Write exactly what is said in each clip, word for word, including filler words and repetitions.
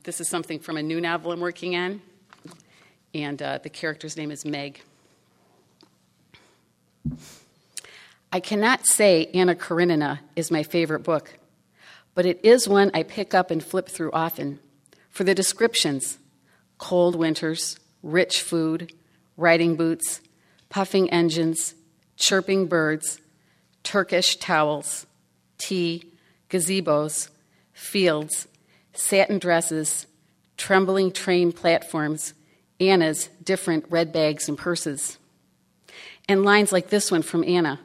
This is something from a new novel I'm working on, and uh, the character's name is Meg. I cannot say Anna Karenina is my favorite book, but it is one I pick up and flip through often for the descriptions: cold winters, rich food, riding boots, puffing engines, chirping birds, Turkish towels, tea, gazebos, fields, satin dresses, trembling train platforms, Anna's different red bags and purses. And lines like this one from Anna: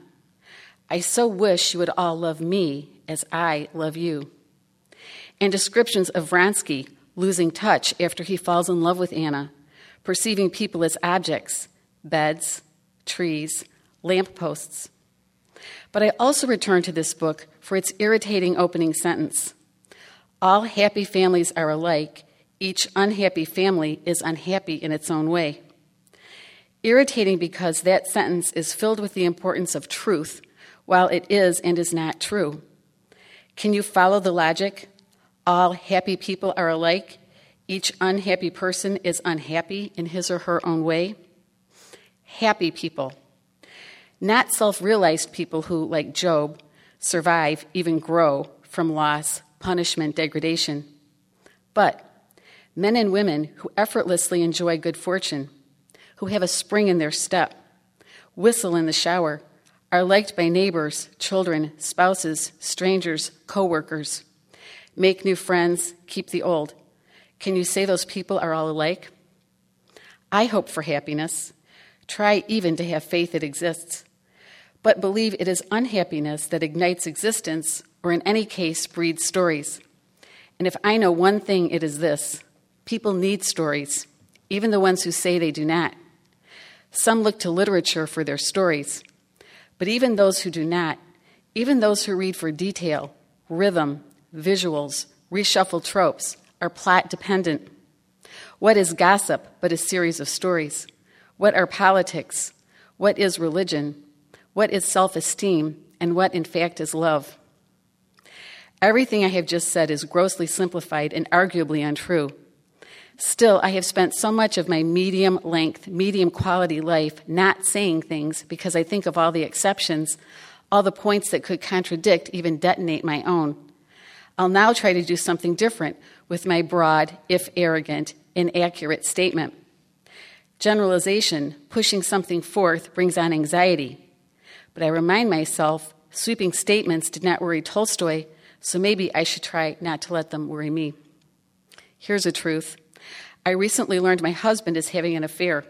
I so wish you would all love me as I love you. And descriptions of Vronsky losing touch after he falls in love with Anna, perceiving people as objects, beds, trees, lampposts. But I also return to this book for its irritating opening sentence: all happy families are alike, each unhappy family is unhappy in its own way. Irritating because that sentence is filled with the importance of truth, while it is and is not true. Can you follow the logic? All happy people are alike, each unhappy person is unhappy in his or her own way. Happy people. Not self-realized people who, like Job, survive, even grow from loss, punishment, degradation. But men and women who effortlessly enjoy good fortune, who have a spring in their step, whistle in the shower, are liked by neighbors, children, spouses, strangers, co-workers, make new friends, keep the old. Can you say those people are all alike? I hope for happiness. Try even to have faith it exists. But believe it is unhappiness that ignites existence, or in any case, breeds stories. And if I know one thing, it is this: people need stories, even the ones who say they do not. Some look to literature for their stories. But even those who do not, even those who read for detail, rhythm, visuals, reshuffled tropes, are plot-dependent. What is gossip but a series of stories? What are politics? What is religion? What is self-esteem? And what, in fact, is love? Everything I have just said is grossly simplified and arguably untrue. Still, I have spent so much of my medium-length, medium-quality life not saying things because I think of all the exceptions, all the points that could contradict, even detonate my own. I'll now try to do something different with my broad, if arrogant, inaccurate statement. Generalization, pushing something forth, brings on anxiety. But I remind myself, sweeping statements did not worry Tolstoy, so maybe I should try not to let them worry me. Here's a truth. I recently learned my husband is having an affair.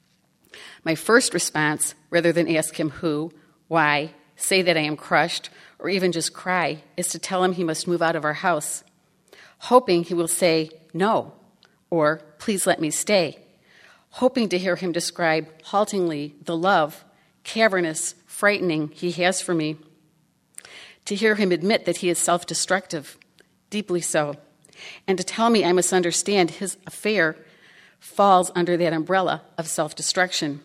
My first response, rather than ask him who, why, say that I am crushed, or even just cry, is to tell him he must move out of our house, hoping he will say no, or please let me stay, hoping to hear him describe haltingly the love, cavernous, frightening, he has for me, to hear him admit that he is self-destructive, deeply so, and to tell me I must understand his affair falls under that umbrella of self-destruction.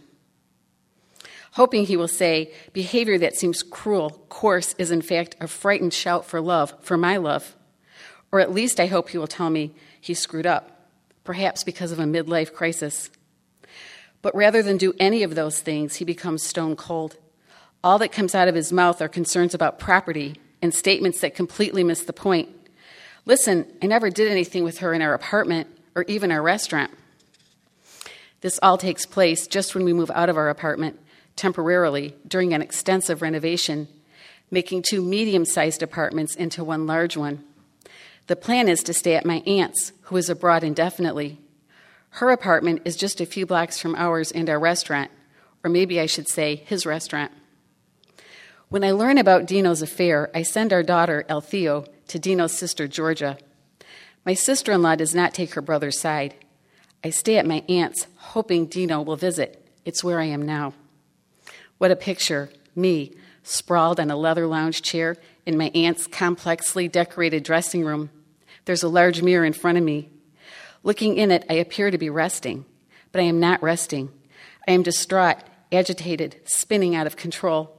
Hoping he will say, behavior that seems cruel, coarse, is in fact a frightened shout for love, for my love. Or at least I hope he will tell me he screwed up, perhaps because of a midlife crisis. But rather than do any of those things, he becomes stone cold. All that comes out of his mouth are concerns about property and statements that completely miss the point. Listen, I never did anything with her in our apartment or even our restaurant. This all takes place just when we move out of our apartment temporarily during an extensive renovation, making two medium-sized apartments into one large one. The plan is to stay at my aunt's, who is abroad indefinitely. Her apartment is just a few blocks from ours and our restaurant, or maybe I should say his restaurant. When I learn about Dino's affair, I send our daughter, Altheo, to Dino's sister, Georgia. My sister-in-law does not take her brother's side. I stay at my aunt's, hoping Dino will visit. It's where I am now. What a picture, me, sprawled on a leather lounge chair in my aunt's complexly decorated dressing room. There's a large mirror in front of me. Looking in it, I appear to be resting, but I am not resting. I am distraught, agitated, spinning out of control.